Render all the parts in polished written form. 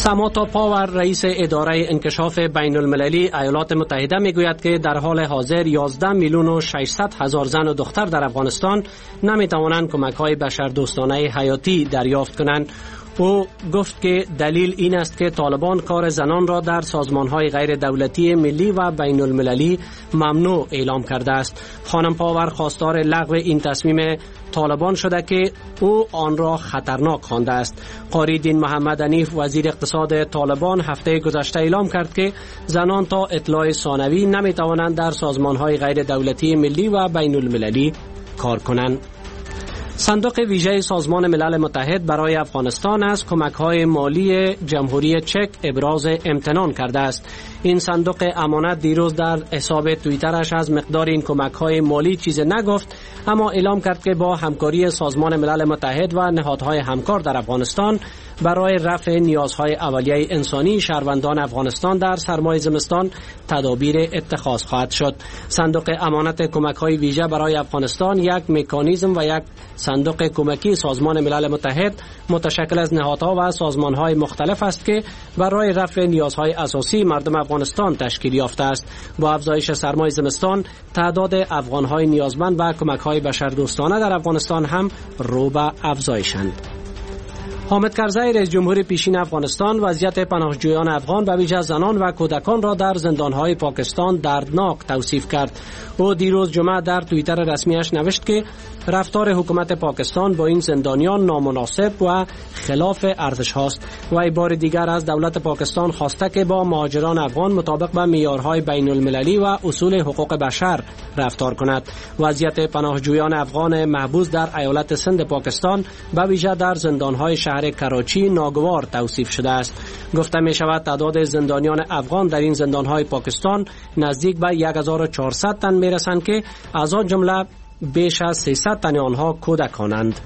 سامانتا پاور رئیس اداره انکشاف بین المللی ایالات متحده میگوید که در حال حاضر 11,600,000 زن و دختر در افغانستان نمیتوانند کمک‌های بشردوستانه حیاتی دریافت کنند. او گفت که دلیل این است که طالبان کار زنان را در سازمان‌های غیر دولتی ملی و بین المللی ممنوع اعلام کرده است. خانم پاور خواستار لغو این تصمیم طالبان شده که او آن را خطرناک خوانده است. قاری دین محمد حنیف وزیر اقتصاد طالبان هفته گذشته اعلام کرد که زنان تا اطلاع ثانوی نمی‌توانند در سازمان‌های غیر دولتی ملی و بین المللی کار کنند. صندوق ویژه سازمان ملل متحد برای افغانستان از کمک‌های مالی جمهوری چک ابراز امتنان کرده است. این صندوق امانت دیروز در حساب توییترش از مقدار این کمک‌های مالی چیزی نگفت، اما اعلام کرد که با همکاری سازمان ملل متحد و نهادهای همکار در افغانستان برای رفع نیازهای اولیه انسانی شهروندان افغانستان در سرمای زمستان تدابیر اتخاذ خواهد شد. صندوق امانت کمک‌های ویژه برای افغانستان یک مکانیزم و یک صندوق کمکی سازمان ملل متحد متشکل از نهادها و سازمان‌های مختلف است که برای رفع نیازهای اساسی مردم افغانستان تشکیل یافته است. با افزایش سرمای زمستان تعداد افغان‌های نیازمند و کمک‌های بشردوستانه در افغانستان هم رو به افزایشند. حامد کرزی رئیس جمهور پیشین افغانستان وضعیت پناهجویان افغان و ویژه زنان و کودکان را در زندان‌های پاکستان دردناک توصیف کرد. او دیروز جمعه در توییتر رسمیش نوشت که رفتار حکومت پاکستان با این زندانیان نامناسب و خلاف ارزش هاست و بار دیگر از دولت پاکستان خواسته که با مهاجران افغان مطابق با معیارهای بین المللی و اصول حقوق بشر رفتار کند. وضعیت پناهجویان افغان محبوس در ایالت سند پاکستان به ویژه در زندان‌های شهر کراچی ناگوار توصیف شده است. گفته می شود تعداد زندانیان افغان در این زندان‌های پاکستان نزدیک به 1400 تن می رسند که از آن جمله بیش از 300 تن آنها کودکانند.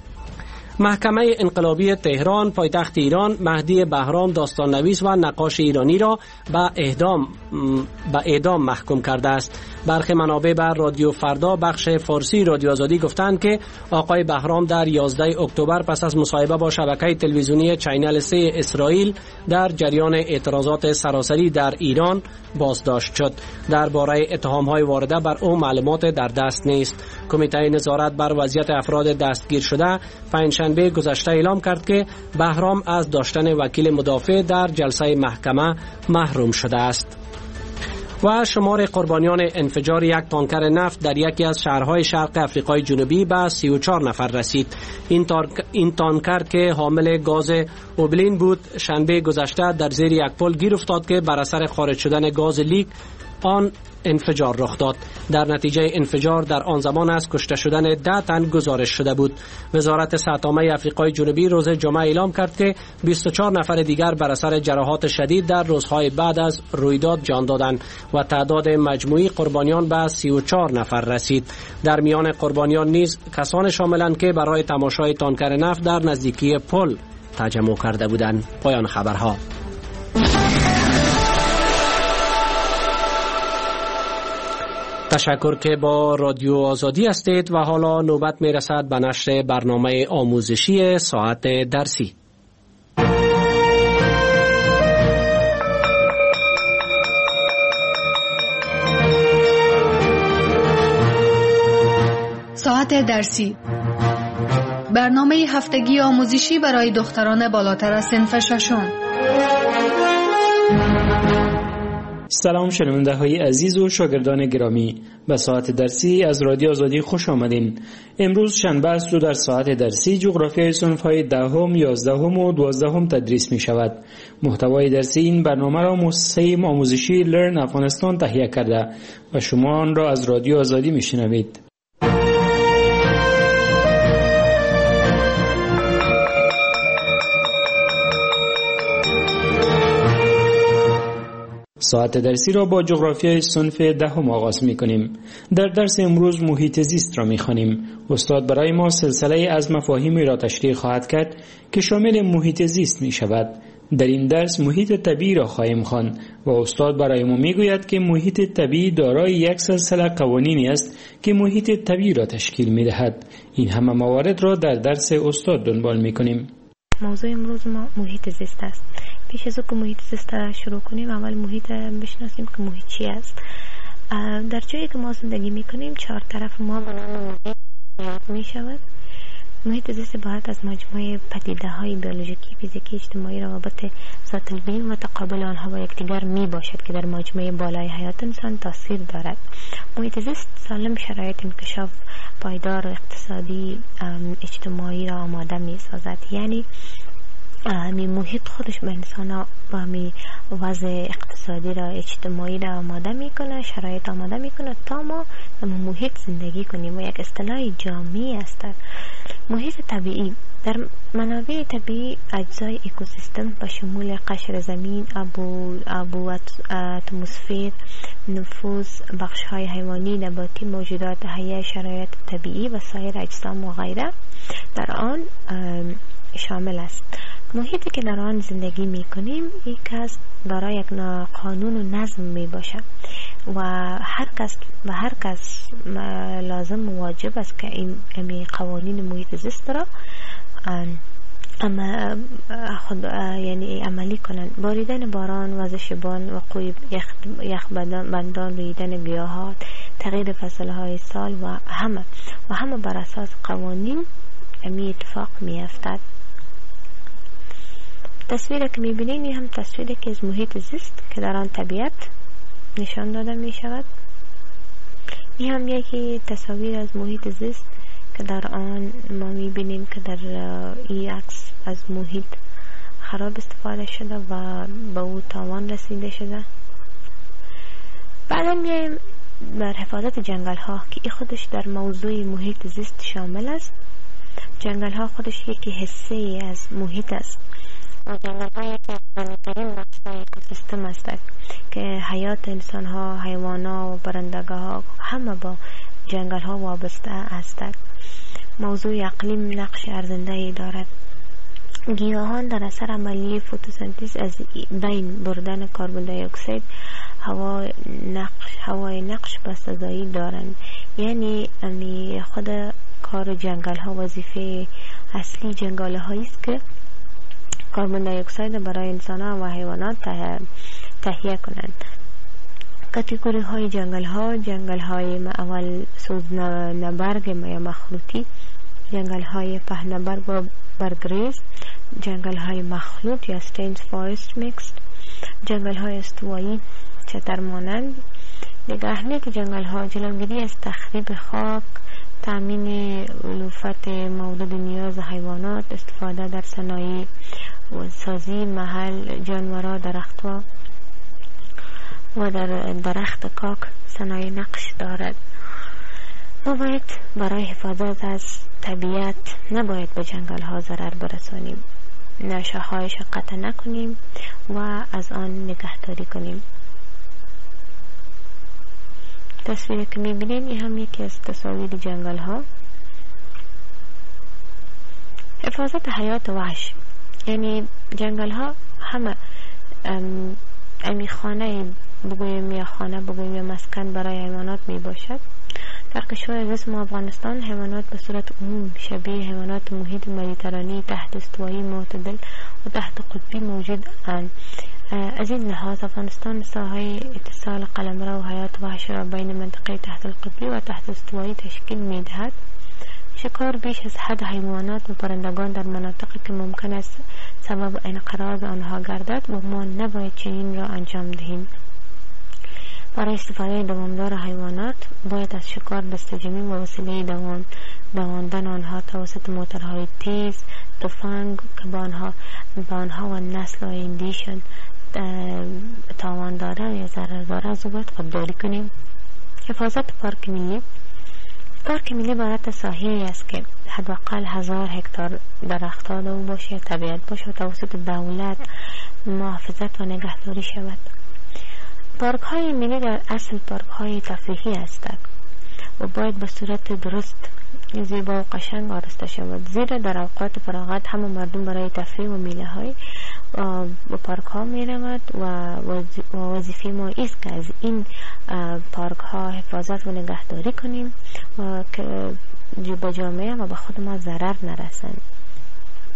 محکمه انقلابی تهران پایتخت ایران مهدی بهرام داستان نویس و نقاش ایرانی را به اعدام محکوم کرده است. برخی منابع بر رادیو فردا بخش فارسی رادیو آزادی گفتند که آقای بهرام در 11 اکتبر پس از مصاحبه با شبکه تلویزیونی چینل 3 اسرائیل در جریان اعتراضات سراسری در ایران بازداشت شد. درباره اتهام‌های وارده بر او معلومات در دست نیست. کمیته نظارت بر وضعیت افراد دستگیر شده پنجشنبه گذشته اعلام کرد که بهرام از داشتن وکیل مدافع در جلسه محکمه محروم شده است. و شمار قربانیان انفجار یک تانکر نفت در یکی از شهرهای شرق افریقای جنوبی به 34 نفر رسید. این تانکر که حامل گاز اوبلین بود شنبه گذشته در زیر یک پل گیر افتاد که بر اثر خارج شدن گاز لیک آن انفجار رخ داد. در نتیجه انفجار در آن زمان از کشته شدن 10 تن گزارش شده بود. وزارت صحت عامه افریقای جنوبی روز جمعه اعلام کرد که 24 نفر دیگر بر اثر جراحات شدید در روزهای بعد از رویداد جان دادند و تعداد مجموعی قربانیان به 34 نفر رسید. در میان قربانیان نیز کسان شاملند که برای تماشای تانکر نفت در نزدیکی پل تجمع کرده بودند. پایان خبرها. تشکر که با رادیو آزادی هستید و حالا نوبت می رسد به نشر برنامه آموزشی ساعت درسی. ساعت درسی، برنامه هفتگی آموزشی برای دختران بالاتر از صنف ششم. سلام شنونده های عزیز و شاگردان گرامی، به ساعت درسی از رادیو آزادی خوش آمدین. امروز شنبه است و در ساعت درسی جغرافیای صنف های 10ام، 11ام و 12ام تدریس می شود. محتوای درسی این برنامه را مؤسسه آموزشی لرن افغانستان تهیه کرده و شما آن را از رادیو آزادی می شنوید. ساعت درسی را با جغرافیای صنف 10 آغاز می کنیم. در درس امروز محیط زیست را می خوانیم. استاد برای ما سلسله از مفاهیمی را تشریح خواهد کرد که شامل محیط زیست می شود. در این درس محیط طبیعی را خواهیم خواند و استاد برای ما می گوید که محیط طبیعی دارای یک سلسله قوانینی است که محیط طبیعی را تشکیل می دهد. این همه موارد را در درس استاد دنبال می کنیم. موضوع امروز ما محیط زیست است. پیش از که محیط زیست را شروع کنیم اول محیط بشناسیم که محیط چی است. در جایی که ما زندگی میکنیم 4 طرف ما به نام محیط می شود. محیط زیست عبارت از مجموعه پدیده های بیولوژیکی، فیزیکی، اجتماعی، روابط ذات البین و تقابل آنها با یکدیگر می باشد که در مجموعه بالای حیات انسان تاثیر دارد. محیط زیست سالم شرایط انکشاف پایدار اقتصادی اجتماعی را آماده می سازد. یعنی همی محیط خودش به انسان ها و همی وضع اقتصادی را اجتماعی را آماده میکنه، شرایط آماده میکنه تا ما در محیط زندگی کنیم و یک اصطلاح جامعی است. محیط طبیعی در منابع طبیعی اجزای اکوسیستم به شمول قشر زمین، آب و اتمسفر، نفوذ بخش های حیوانی، نباتی، موجودات حیه، شرایط طبیعی و سایر اجسام و غیره در آن شامل است. محیطی که در آن زندگی می کنیم یک از دارای یک قانون و نظم می باشد و هر کس لازم و واجب است که این قوانین محیط زیست را یعنی عملی کنند. باریدن باران، وزش باران، وقوع یخبندان، رویدن گیاهات، تغییر فصلهای سال و همه بر اساس قوانین امی اتفاق می افتد. تصویری که میبینین هم تصویری که از محیط زیست که در آن طبیعت نشان داده می شود. این هم یکی تصاویر از محیط زیست که در آن ما میبینیم که در این عکس از محیط خراب استفاده شده و به او تاوان رسیده شده. بعدا میایم بر حفاظت جنگل ها که این خودش در موضوع محیط زیست شامل است. جنگل ها خودش یکی حصه از محیط است و جنگل ها یکی از غنی‌ترین بخش‌های اکوسیستم است که حیات انسان ها، حیوانات و پرندگان ها همه با جنگل ها وابسته هستند. موضوع اقلیم نقش ارزنده‌ای دارد. گیاهان در اثر عملیه فتوسنتز از بین بردن کربن دی اکسید هوای نقش بسازایی دارند. یعنی خود کار جنگل ها وظیفه اصلی جنگل هایی است که کربن دی اکسید برای انسان ها و حیوانات تهیه کنند. کاتگوری های جنگل های اول سوزنبرگ یا مخلوطی، جنگل های پهنبرگ و برگریز، جنگل های مخلوط یا ستینز فارست میکس، جنگل های استوایی چتر مانند. دیگر اهمیت جنگل ها جلوگیری از تخریب خاک، تامین علوفت مورد نیاز حیوانات، استفاده در صنایع و سازی محل جانورا، درختها و در درخت کاک صنایع نقش دارد. ما باید برای حفاظت از طبیعت نباید به جنگل ها ضرر برسانیم، شاخهایش قطع نکنیم و از آن نگهداری کنیم. تصویری که میبینین این هم یکی از تصاویر جنگل ها. حفاظت حیات وحش، یعنی جنگل ها همه امی خانه بگویم یا خانه بگویم یا مسکن برای حیوانات می باشد. در کشور اسم افغانستان حیوانات به صورت عموم شبیه حیوانات محیط مدیترانی تحت استوایی معتدل و تحت قطبی موجود اند. از این لحاظ افغانستان ساحه اتصال قلمرو و حیات وحش را بین منطقه تحت القطبی و تحت استوایی تشکیل می دهد. شکار بیش از حد حیوانات و پرندگان در مناطقی که ممکن است سبب انقراض آنها گردد و ما نباید چنین را انجام دهیم. برای استفاده دوامدار حیوانات باید از شکار دستجمعی و وسیله دواندن آنها توسط موتورهای تیز، تفنگ که با آنها و نسل و ایندیشن تاوان داره یا ضرر داره از او باید خودداری کنیم. حفاظت پارک ملی. پارک ملی عبارت ساحه‌ای است که حداقل 1000 هکتار درختان در او باشه، طبیعت باشه و توسط دولت محافظت و نگهداری شود. پارک های ملی در اصل پارک های تفریحی هستند و باید به صورت درست زیبا و قشنگ آراسته شود، زیرا در اوقات فراغت همه مردم برای تفریح و میله های و پارک ها می رود و وظیفه ما است که از این پارک ها حفاظت و نگهداری کنیم و که به جامعه و به خود ما ضرر نرسند.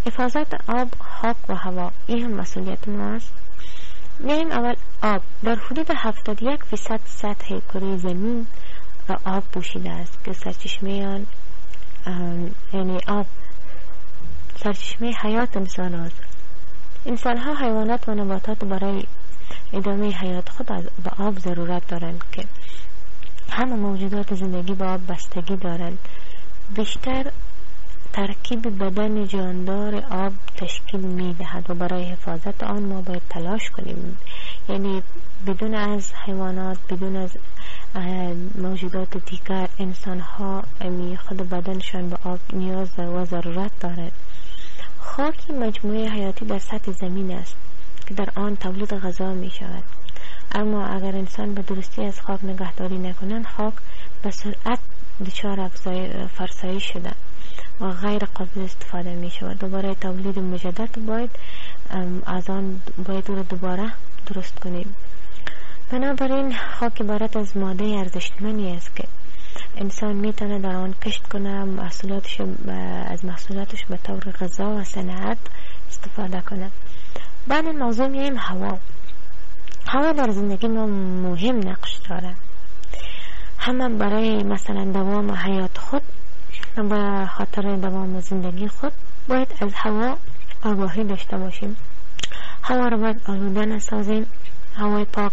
حفاظت آب، خاک و هوا این هم مسئولیت ماست. میریم اول آب. در حدود 71% سطح کره زمین آب پوشیده است که سرچشمه آن یعنی آب سرچشمه حیات انسان است. انسان ها، حیوانات و نباتات برای ادامه حیات خود به آب ضرورت دارند که همه موجودات زندگی به آب بستگی دارند. بیشتر ترکیب بدن جاندار آب تشکیل می دهد و برای حفاظت آن ما باید تلاش کنیم. یعنی بدون از حیوانات، بدون از موجودات دیگر، انسان ها خود بدنشان به آب نیاز و ضرورت دارد. خاک مجموعه حیاتی در سطح زمین است که در آن تولید غذا می شود. اما اگر انسان به درستی از خاک نگهداری نکنند، خاک به سرعت دچار فرسایش شده و غیر قابل استفاده می شود و برای تولید مجدد باید از آن باید او را دوباره درست کنیم. بنابراین خاک عبارت از ماده ارزشمندی است که انسان می تونه در آن کشت کنه، از محصولاتش به طور غذا و صنعت استفاده کنه. بعد موضوع میایم هوا. هوا در زندگی ما مهم نقش داره. همه برای مثلا دوام حیات خود، به خاطر دوام زندگی خود باید از هوا آگاهی داشته باشیم. هوا را باید آلوده نسازیم. هوای پاک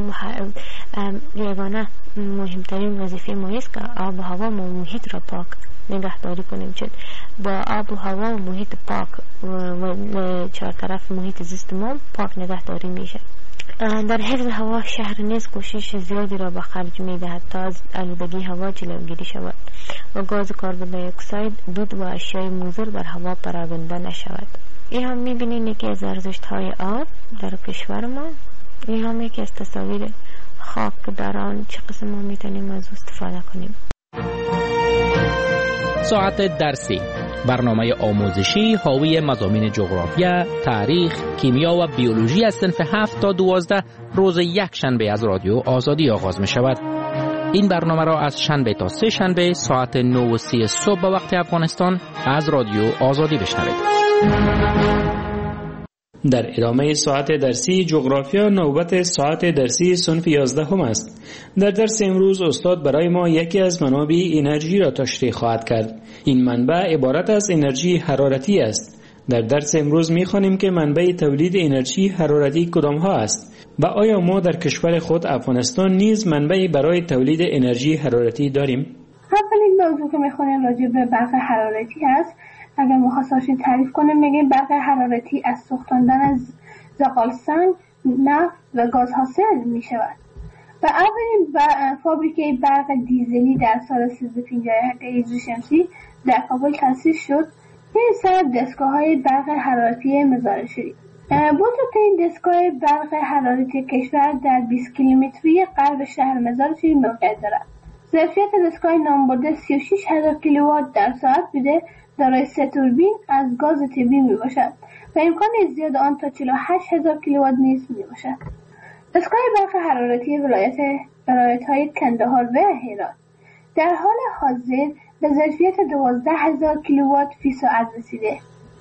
یگانه مهمترین وظیفه ما است که آب و هوا و محیط را پاک نگهداری کنیم، چون با آب و هوا و محیط پاک و چهارطرف محیط زیست ما پاک نگهداری میشه. در حفظ هوا شهر نیز کوشش زیادی را به خرج می‌دهد تا از آلودگی هوا جلوگیری شود و گاز کربن دی اکساید، دود و اشیاء مضر در هوا پراگنده نشود. این هم می‌بینید که از ارزش‌های آب در کشور ما، این هم یکی از تصاویر خاک در آن چه قسم ما می‌تونیم از استفاده کنیم. ساعت درسی، برنامه آموزشی حاوی مضامین جغرافیا، تاریخ، کیمیا و بیولوژی از صنف 7 تا 12 روز یک شنبه از رادیو آزادی آغاز می شود. این برنامه را از شنبه تا سه شنبه ساعت 9:30 صبح به وقت افغانستان از رادیو آزادی بشنوید. در ادامه ساعت درسی جغرافیا نوبت ساعت درسی صنف 11 هم است. در درس امروز استاد برای ما یکی از منابع انرژی را تشریح خواهد کرد. این منبع عبارت از انرژی حرارتی است. در درس امروز می‌خوانیم که منبع تولید انرژی حرارتی کدام ها است و آیا ما در کشور خود افغانستان نیز منبعی برای تولید انرژی حرارتی داریم؟ اولین موضوع که می‌خوانیم راجع به برق حرارتی است. اگر مخصوصی تعریف کنیم میگیم برق حرارتی از سوختاندن از زغالسنگ، نفت و گاز حاصل می شود و اولین فابریکه برق دیزلی در سال 1357 هجری شمسی در کابل تأسیس شد. این سال دستگاه‌های برق حرارتی مزار شدید. بزرگترین دستگاه برق حرارتی کشور در 20 کیلومتری غرب شهر مزار شریف موقعیت دارد. ظرفیت دستگاه نامبرده 36,000 کیلووات در ساعت بوده، دارای 3 توربین از گاز طبیعی می باشد و امکان زیاد آن تا 48,000 کیلووات نیز می باشد. دستگاه برق حرارتی ولایت‌های کندهار و هرات در حال حاضر به ظرفیت 12,000 کیلووات فی ساعت رسیده.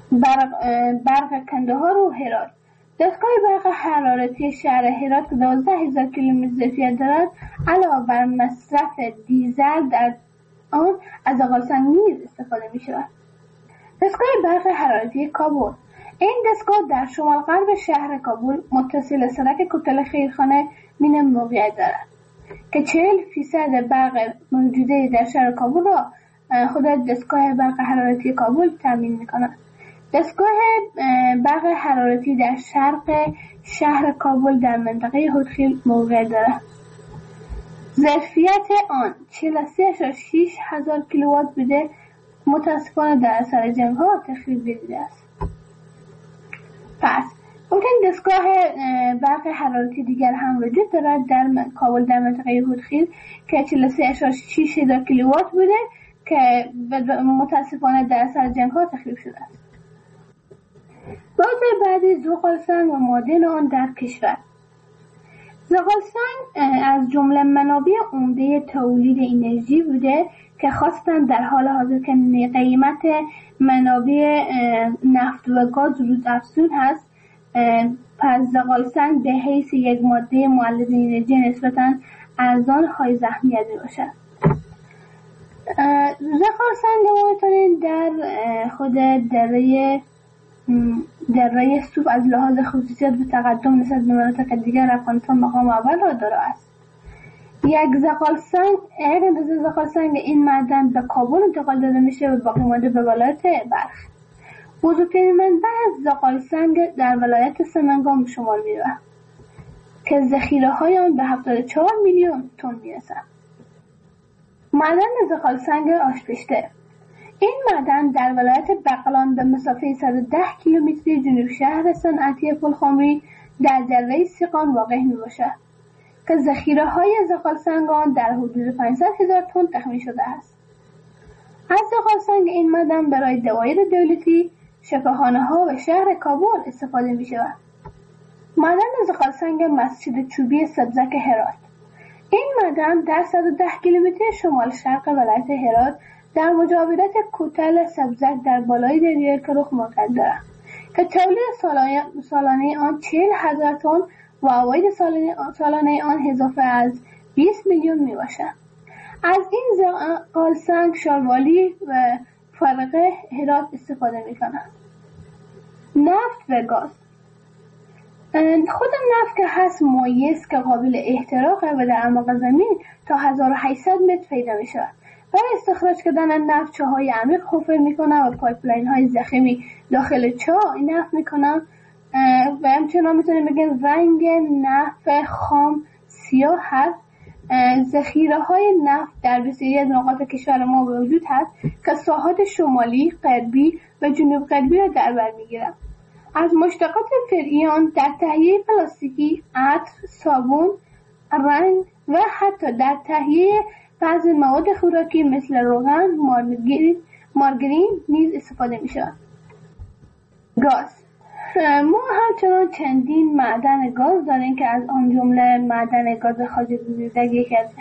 برق کندهار و هرات. دستگاه برق حرارتی شهر هرات که 12,000 کیلومتر ظرفیت دارد، علاوه بر مصرف دیزل در آن از زغالسنگ نیز استفاده می شود. دستگاه برق حرارتی کابل. این دستگاه در شمال غرب شهر کابل متصل سرک کوتل خیرخانه مینم موقعیت دارد که 40% برق موجوده در شهر کابل را خود دستگاه برق حرارتی کابل تامین می‌کند. دستگاه برق حرارتی در شرق شهر کابل در منطقه هودخیل موقعیت دارد. ظرفیت آن 43,600 کیلووات بوده، متاسفانه در اثر جنگ‌ها تخریب دیده است. پس ممکن دستگاه برق حرارتی دیگر هم وجود دارد در کابل در منطقه هودخیل که 43,600 کیلووات بوده که متاسفانه در اثر جنگ‌ها تخریب شده است. بازه بعدی زغالسنگ و معادن آن در کشور. زغالسنگ از جمله منابع عمده تولید انرژی بوده که خاصتا در حال حاضر که قیمت منابع نفت و گاز روز افزون هست، پس زغالسنگ به حیث یک ماده مولد انرژی نسبتا ارزان های اهمیت میباشد. زغالسنگ ما میتونید در خود دره سوب از لحاظ خصوصیت و تقدم نسبت به مناطق دیگر افغانستان مقام اول را داره است. یک اندازه زغالسنگ این معدن به کابل انتقال داده میشه و باقی مانده به ولایت بلخ. بزرگترین منبع زغالسنگ در ولایت سمنگان به شمار میره که ذخیره های آن به 74 میلیون تن میرسند. معدن زغالسنگ آشپشته. این معدن در ولایت بغلان به مسافه 110 کیلومتری جنوب شهر صنعتی پلخمری در دره سیقان واقع میباشد که ذخیره های زغالسنگ آن در حدود 500,000 تن تخمین شده است. از زغالسنگ این معدن برای دوایر دولتی، شفاخانه ها و شهر کابل استفاده می شود. معدن زغالسنگ مسجد چوبی سبزک هرات. این معدن در 110 کیلومتر شمال شرق ولایت هرات در مجاورت کوتل سبزک در بالای دریای کرخ موقع دارد که تولید سالانه آن 40,000 تن و عواید سالانه آن اضافه از 20 میلیون می باشد. از این زغالسنگ شاروالی و فرقه هرات استفاده می کنند. نفت و گاز. خود نفت که هست مایع است که قابل احتراق و در اعماق زمین تا 1800 متر پیدا می شود. برای استخراج کردن نفت چاهای عمیق حفر می کنند و پایپلاین های ضخیمی داخل چاه نفت می کنند و همچنان میتونیم بگیم رنگ نفت خام سیاه هست. ذخیره های نفت در بسیاری از نقاط کشور ما موجود هست که ساحات شمالی، غربی و جنوب غربی را در بر میگیرند. از مشتقات فرعی آن در تهیه پلاستیکی، عطر، صابون، رنگ و حتی در تهیه بعضی مواد خوراکی مثل روغن، مارگرین نیز استفاده می شود. گاز. ما همچنان چندین معدن گاز داریم که از آن جمله معدن گاز خواجه زیردک یکی از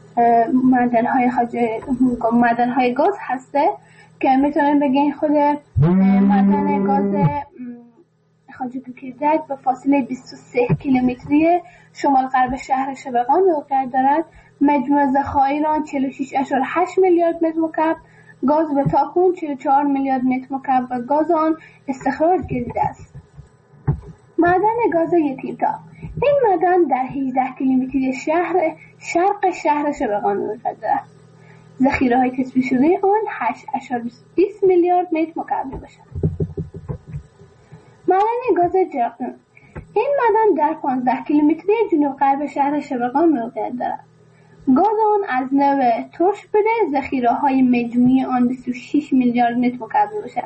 معدن‌های گاز هسته که میتونیم بگیم خود معدن گاز خواجه زیردک به فاصله 23 کیلومتری شمال غرب شهر شبقان واقع دارد. مجموع ذخایر آن 46.8 میلیارد متر مکعب گاز به تاکنون 44 میلیارد متر مکعب و گاز آن استخراج گردیده است. معدن گاز یتیمتا. این معدن در 18 کیلومتری شرق شهر شبقان وجود دارد. ذخیره های تثبیت شده آن 8.20 میلیارد متر مکعب میباشد. معدن گاز جرقدون. این معدن در 15 کیلومتری جنوب غرب شهر شبقان موقعیت دارد. گاز آن از نوع ترش بوده. ذخیره های مجموعی آن 26 میلیارد متر مکعب میباشد.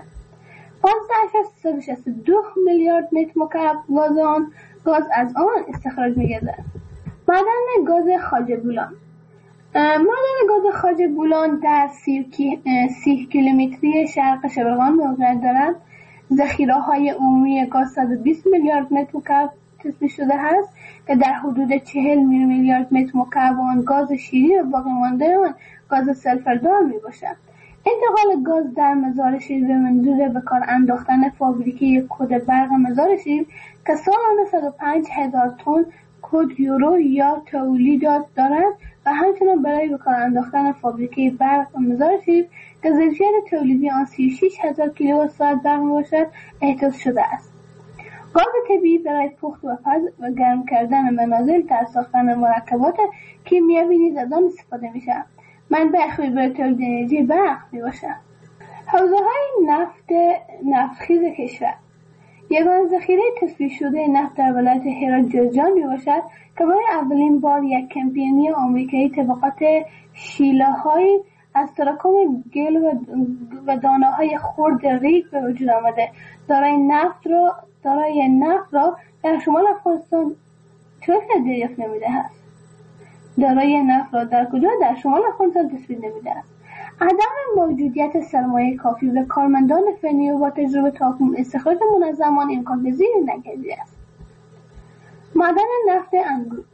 15.362 میلیارد متر مکعب گاز از آن استخراج می‌گردد. معدن گاز خواجه بولان. معدن گاز خواجه بولان در 30 کیلومتری شرق شبقان موقعیت دارد. ذخیره‌های عمومی گاز 120 میلیارد متر مکعب تثبیت شده است که در حدود 40 میلیارد متر مکعب آن گاز شیری و باقی مانده آن گاز سلفردار میباشد. انتقال گاز در مزار شیر به منظور به کار انداختن فابریکه کد برق مزار شیر که سالانه 105,000 تن کد یورو یا تولیدات دارد و همچنان برای به کار انداختن فابریکه برق مزار شیر که ظرفیت تولیدی آن 36,000 کیلووات ساعت برق میباشد احداث شده است. گاز طبیعی برای پخت و پز و گرم کردن منازل در ساختن مرکبات کیمیایی نیز از آن استفاده می‌شود. منبع خوبی برای تولید انرژی برق میباشد. حوزه‌های نفتخیز کشور. یگانه ذخیره تثبیت شده نفت در ولایت هرات جوزجان میباشد که برای اولین بار یک کمپانی آمریکایی طبقات شیله‌های از تراکم گل و دانه‌های خرد ریگ به وجود آمده. دارای نفت را در شمال افغانستان چطور دریافت نمیده است؟ دارای نفت را در کجا؟ در شمال افغانستان تثبیت نمیده است. عدم موجودیت سرمایه کافی و کارمندان فنی و با تجربه تاکنون استخراج منظم آن امکان پذیر نگردیده است. معدن نفت انگور.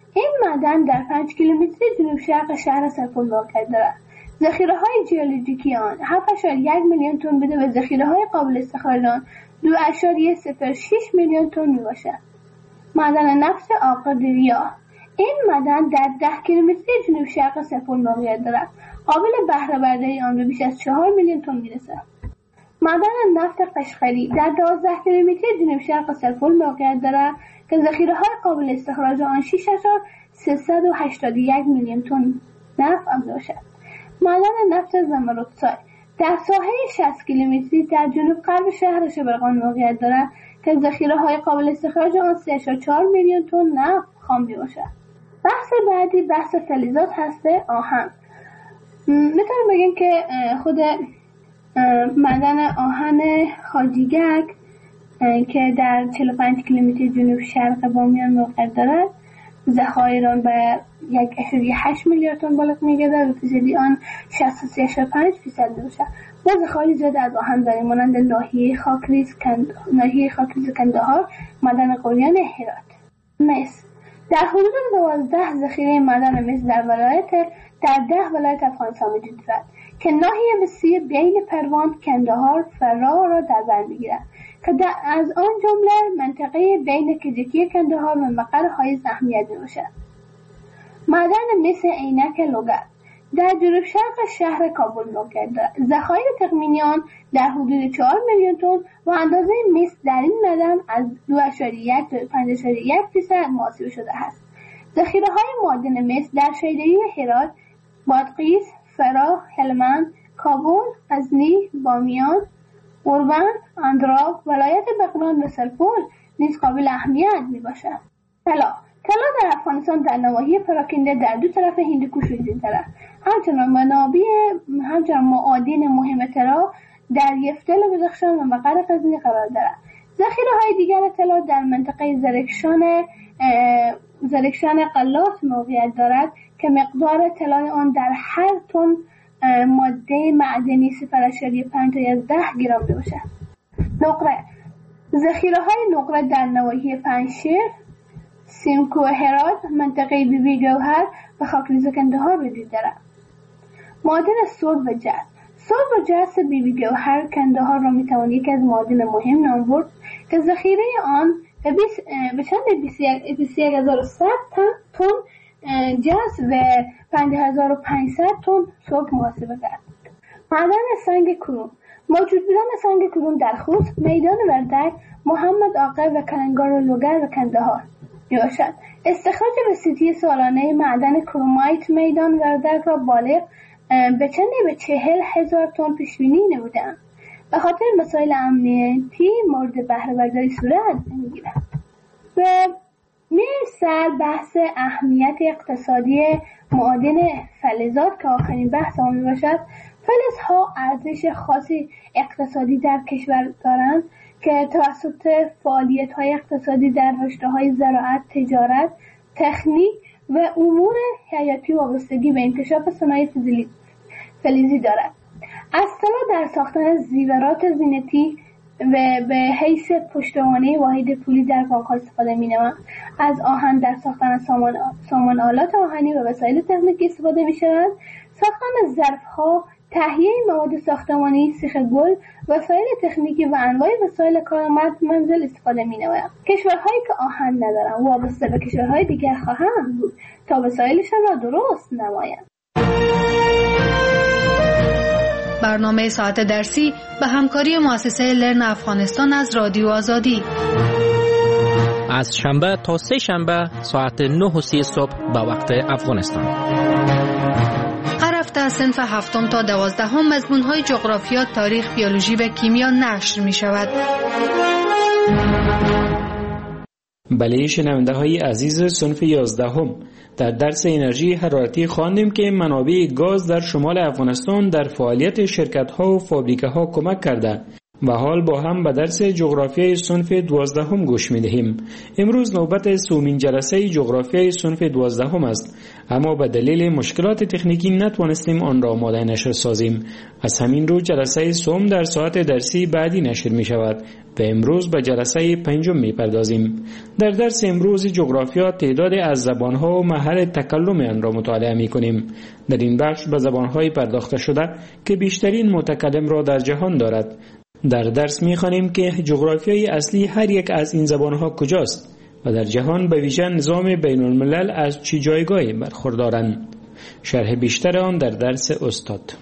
این معدن در 5 کیلومتری جنوب شرق شهر سرپل واقع دارد. ذخیره‌های ژئولوژیکی آن 7.1 میلیون تن بوده و ذخیره‌های قابل استخراج آن 2.06 میلیون تن میباشد. معدن نفت آقادریا. این معدن در 10 کیلومتری جنوب شرق سرپل موقعیت دارد. قابل بهره برداری آن به بیش از 4 میلیون تن میرسد. معدن نفت قشقری در 12 کیلومتری جنوب شرق سرپل موقعیت دارد که ذخیره‌های قابل استخراج آن 6.381 میلیون تن نفت میباشد. معدن نفت زمرودسای در ساحه 60 کیلومتری در جنوب غرب شهر شبرغان موقعیت دارد که ذخیره‌های قابل استخراج آن 3.4 میلیون تن نفت خام میباشد. بحث بعدی بحث فلزات هسته آهن. میتونیم بگیم که خود معدن آهن خاجیگک که در 45 کیلومتر جنوب شرق بامیان موقعیت دارد، ذخایر آن به 1.8 میلیارد تن بالغ می‌گردد و فیصدی آن 63.5% میباشد. ما ذخایر زیاد از آهن داریم مانند ناحیه خاکریز کندهار، معدن قلیان هرات. مس در حدود 12 ذخیره معدن مس در 10 ولایت افغانستان وجود دارد که ناحیه وسیع بین پروان، کندهار، فراه را در بر می‌گیرد که از آن جمله منطقه بین کجکی کندهار و مقر حائز اهمیت میباشد. معدن مس عینک لوگر در جنوب شرق شهر کابل موقعیت دارد. ذخایر تخمینی آن در حدود 4 میلیون تن و اندازه مس در این معدن از 2.1 تا 5.1% محاسبه شده است. ذخیره‌های معدن مس در شیدایی هرات، بادغیس، فراه، هلمند، کابل، غزنی، بامیان، اوربن، اندراب، ولایت بغلان و سرپل نیز قابل اهمیت میباشد. طلا در افغانستان در نواحی پراکنده در دو طرف هندوکش وجود دارد. همچنان معادن مهم طلا در یفتل و بدخشان و مقر غزنی قرار دارد. ذخیره‌های دیگر طلا در منطقه زرکشان قلات موقعیت دارد که مقدار طلای آن در هر تن ماده معدنی 0.5 تا 10 گرم میباشد. نقره ذخیره‌های نقره در نواحی پنجشیر، سیمکو هرات، منطقه بیبی گوهر و خاکریز کندهار وجود دارد. معادن سرب و جست. سرب و جست بیبی گوهر کندهار را میتوان یکی از معادن مهم نام برد که ذخیره آن به چند 21,100 تن جست و 5,500 تن سرب محاسبه کرد. معدن سنگ کرون. موجود بودن سنگ کرون در خوست، میدان وردک، محمد آقا و کلنگار و لوگر و کندهار میباشد. استخراج وسیطی سالانه معدن کرومایت میدان وردک را بالغ به 40,000 تن پیشبینی نمودند. به خاطر مسائل امنیتی مورد بهره برداری صورت میگیرد. و سر بحث اهمیت اقتصادی معادن فلزات که آخرین بحث آن میباشد. فلزها ارزش خاصی اقتصادی در کشور دارند که توسط فعالیت‌های اقتصادی در رشته‌های زراعت، تجارت، تکنیک و امور حیاتی وابستگی به انکشاف صنایع فلزی دارد. از طلا در ساختن زیورات زینتی و به حیث پشتوانه واحد پولی در بانک‌ها استفاده می‌نمایند. از آهن در ساختن سامان آلات آهنی و وسایل تکنیکی استفاده می‌شود. ساختن ظرف‌ها، تهیه مواد ساختمانی، سیخ گل، وسایل تکنیکی و انواع وسایل کارآمد منزل استفاده می‌نمایند. کشورهایی که آهن ندارند وابسته به کشورهای دیگر خواهند بود تا وسایلشان را درست نمایند. برنامه ساعت درسی به همکاری مؤسسه لرن افغانستان از رادیو آزادی از شنبه تا سه شنبه ساعت 9:30 صبح به وقت افغانستان. هر هفته از صنف 7 تا 12 مضمون‌های جغرافیا، تاریخ، بیولوژی و کیمیا نشر می‌شود. بله شنونده‌های عزیز صنف 11 در درس انرژی حرارتی خواندیم که منابع گاز در شمال افغانستان در فعالیت شرکت‌ها و فابریکه‌ها کمک کرده و حال با هم به درس جغرافیای صنف 12 گوش می دهیم. امروز نوبت سومین جلسه جغرافیای صنف 12 است، اما به دلیل مشکلات تکنیکی نتوانستیم آن را آماده نشر سازیم. از همین رو جلسه سوم در ساعت درسی بعدی نشر می شود و امروز به جلسه 5 می پردازیم. در درس امروز جغرافیا تعداد از زبانها و محل تکلم آن را مطالعه می کنیم. در این بخش به زبانهای پرداخته شده که بیشترین متکلم را در جهان دارد. در درس می‌خوانیم که جغرافیای اصلی هر یک از این زبان‌ها کجاست و در جهان به ویژه نظام بین الملل از چه جایگاهی برخوردارند. شرح بیشتر آن در درس استاد.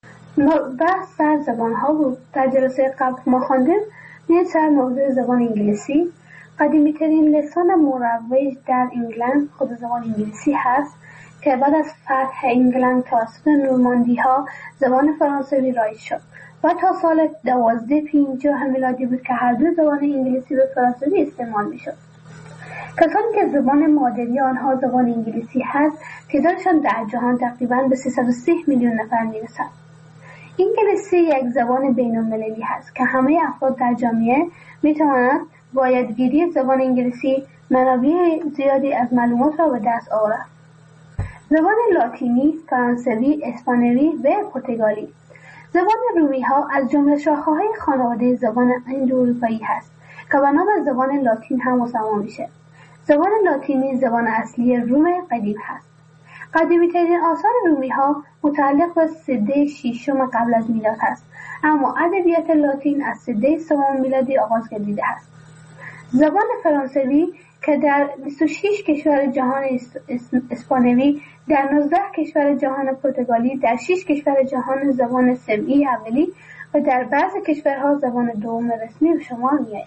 بحث در زبان‌ها بود. در جلسه قبل ما خواندیم سر موضوع زبان انگلیسی. قدیمی‌ترین لسان مروج در انگلند خود زبان انگلیسی هست که بعد از فتح انگلند توسط نورماندی‌ها زبان فرانسوی رایج شد و تا سال 1250 میلادی بود که هر دو زبان انگلیسی و فرانسوی استعمال میشد. کسانی که زبان مادری آنها زبان انگلیسی هست تعدادشان در جهان تقریباً به 330 میلیون نفر میرسد. انگلیسی یک زبان بین المللی هست که همه افراد در جامعه میتوانند با یادگیری زبان انگلیسی منابع زیادی از معلومات را به دست آورند. زبان لاتینی، فرانسوی، اسپانیایی و پرتغالی. زبان رومی ها از جمله شاخه‌های خانواده زبان هندواروپایی هست که به نام زبان لاتین هم مسمى میشه. زبان لاتینی زبان اصلی روم قدیم هست. قدیمی‌ترین آثار رومی ها متعلق به سده ششم قبل از میلاد هست، اما ادبیات لاتین از سده سوم میلادی آغاز گردیده است. زبان فرانسوی که در 26 کشور جهان اسپانیایی، در 19 کشور جهان پرتغالی، در 6 کشور جهان زبان سمعی اولی و در بعضی کشورها زبان دوم رسمی به شمار می‌آید.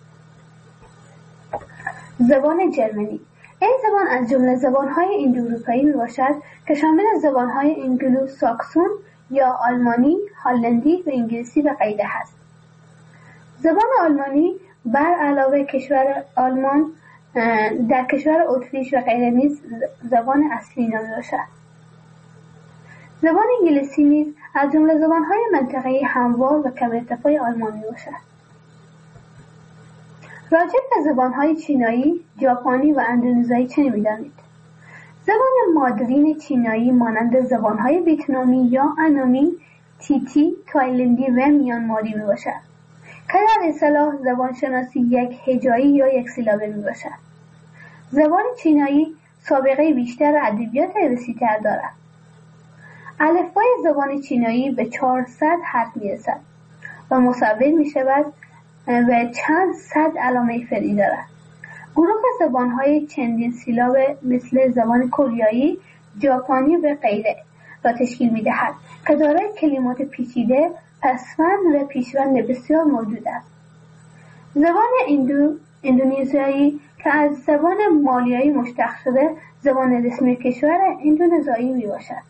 زبان جرمنی. این زبان از جمله زبان‌های اندواروپایی میباشد که شامل زبان‌های انگلو ساکسون یا آلمانی، هلندی و انگلیسی و غیره است. زبان آلمانی بر علاوه کشور آلمان در کشور اتریش و غیره نیز زبان اصلی نامیده باشد. زبان انگلیسی نیز از جمله زبان‌های منطقه‌ای هموار و کم ارتفاع آلمان میباشد. راجع به زبان‌های چینایی، ژاپنی و اندونزیایی چه می‌دانید؟ زبان مادرین چینایی مانند زبان‌های ویتنامی یا انامی، تیتی، تایلندی و میانماری میباشد که در اصطلاح زبان شناسی یک هجایی یا یک سیلابه میباشد. زبان چینایی سابقه بیشتر ادبیات وسیع‌تر دارد. الفبای زبان چینایی به 400 حرف میرسد و مصور میشود و چند صد علامه فرعی دارد. گروه زبان‌های چندین سیلابه مثل زبان کره، ژاپنی و غیره را تشکیل می‌دهد که دارای کلمات پیچیده، پسوند و پیشوند بسیار موجود است. زبان اندونزیایی که از زبان مالیایی مشتق شده زبان رسمی کشور اندونزیایی میباشد.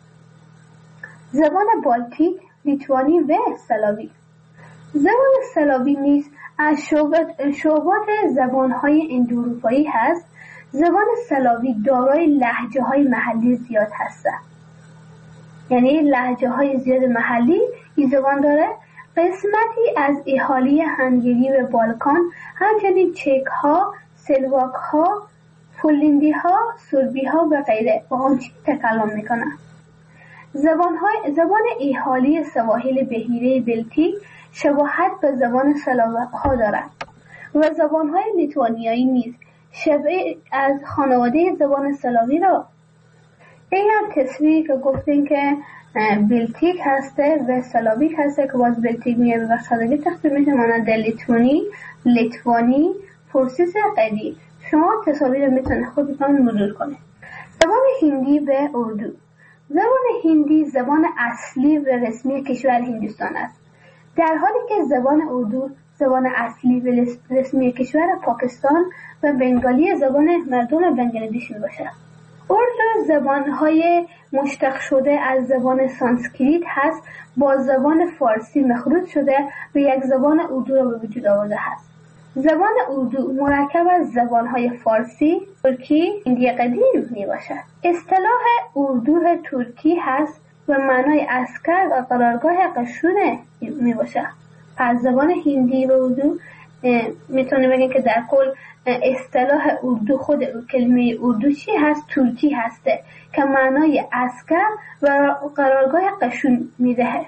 زبان بالتیک، لیتوانی و سلاوی. زبان سلاوی نیز از شعبات زبان‌های اندواروپایی هست. زبان سلاوی دارای لهجه‌های محلی زیاد هستند. یعنی لهجه‌های زیاد محلی این زبان داره. قسمتی از اهالی هنگری و بالکان، همچنین چک‌ها، سلواک‌ها، پولندی‌ها، سربی‌ها و غیره با آن تکلم می‌کنند. زبان اهالی سواحل بحیره بلتیک شباهت به زبان سلاوها دارد و زبان‌های لیتوانیایی نیز شبیه از خانواده زبان سلاوی را. این هم تصویری که گفتیم که بلتیک هسته و سلاویک هسته که باز بلتیک میگه و سادگی تقسیم میشه مانند لیتوانی، پرسیس قدی. شما تصاویر میتونه خودتون مرور کنید. زبان هندی و اردو. زبان هندی زبان اصلی و رسمی کشور هندوستان است، در حالی که زبان اردو زبان اصلی و رسمی کشور پاکستان و بنگالی زبان مردم بنگلادش میباشد. اردو زبان‌های مشتق شده از زبان سانسکریت هست، با زبان فارسی مخلوط شده و یک زبان اردو را به وجود آورده است. زبان اردو مرکب از زبان‌های فارسی، ترکی، هندی قدیم میباشد. اصطلاح اردو ترکی هست و معنای عسکر و قرارگاه قشون میباشد. پس زبان هندی و اردو میتونه بگه که در کل اصطلاح اردو، خود کلمه اردو چی هست؟ ترکی هسته که معنای عسکر و قرارگاه قشون میدهه.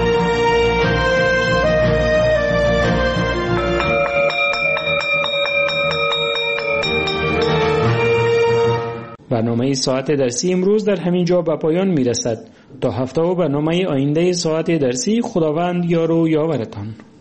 برنامه ساعت درسی امروز در همین جا به پایان میرسد. تا هفته و برنامه آینده ساعت درسی، خداوند یار و یاورتان.